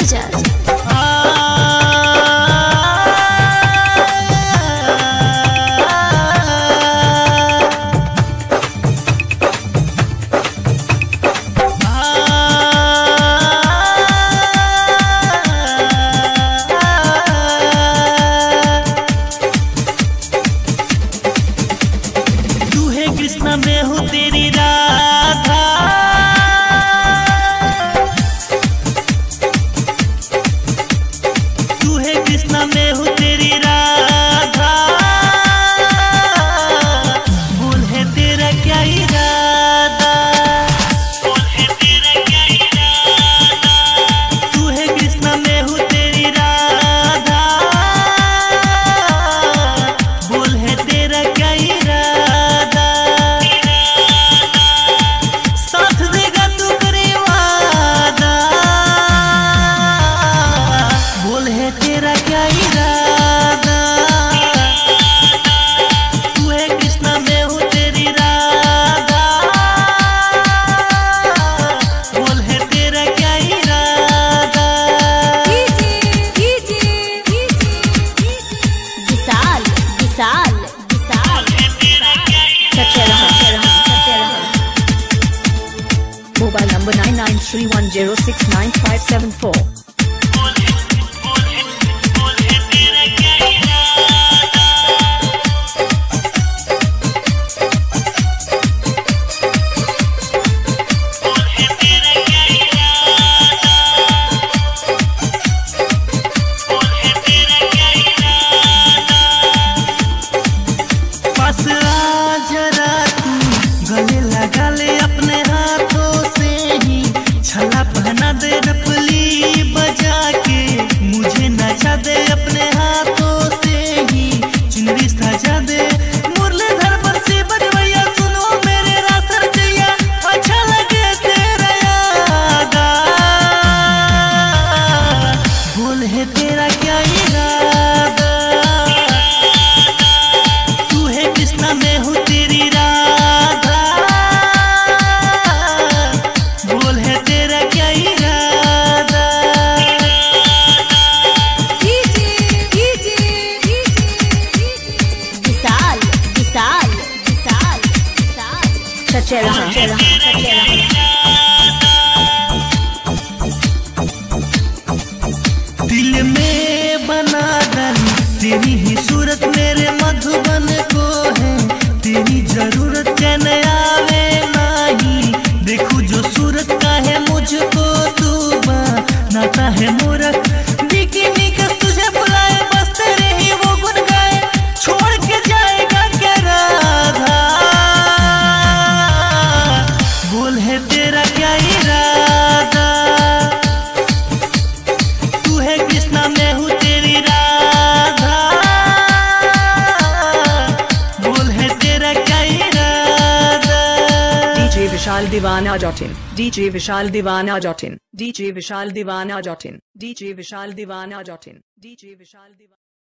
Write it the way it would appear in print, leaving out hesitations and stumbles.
कृष्णा मैं हूँ तेरी राधा, तू है कृष्णा मैं हूँ तेरी राधा, बोल है तेरा क्या इरादा, बोल है तेरा क्या इरादा, तू है कृष्णा मैं हूँ तेरी राधा, बोल है तेरा क्या इरादा, तेरा क्या इरादा, तू है कृष्णा मैं हूँ तेरी राधा, बोल है तेरा क्या इरादा। विशाल विशाल विशाल सच्चे रहा मोबाइल नंबर 9931069574। गले लगा ले अपने हाथों से ही, छला पहना दे डपली बजा के, मुझे नचा दे अपने हाथों से ही, चुनरी सजा दे मुरलीधर बंसी बजवैया, सुनो मेरे रासर जैया, अच्छा लगे तेरा यादा, बोल है तेरा क्या इरादा, तू है कृष्णा मैं हूँ तेरी राधा, बोल है तेरा क्या इरादा। विशाल विशाल विशाल सच्चे रहा दिल में बना डाली तेरी ही सूरत मेरे मधुबन को है, तेरी जरूरत चैन आवे नहीं, देखूं जो सूरत का है मुझको तू बनाता है मूरख, बिकिनी का तुझे बुलाए बस तेरे ही वो गुन गाए, छोड़ के जाएगा क्या राधा, बोल है तेरा क्या इरादा, तू है कृष्णा मैं हूँ तेरी राधा, बोल है तेरा क्या इरादा। DJ Vishal Divana.in, DJ Vishal Divana.in, DJ Vishal Divana.in, DJ Vishal Divana.in, DJ Vishal Divana.